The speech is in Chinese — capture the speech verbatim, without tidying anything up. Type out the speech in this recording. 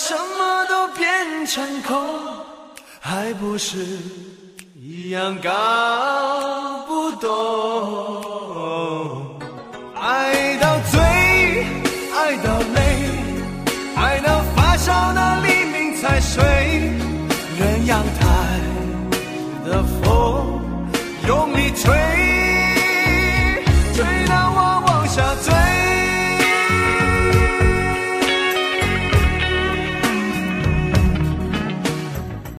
什么都变成空，还不是一样搞不懂。爱到醉，爱到累，爱到发烧的黎明才睡，任阳台的风用力吹。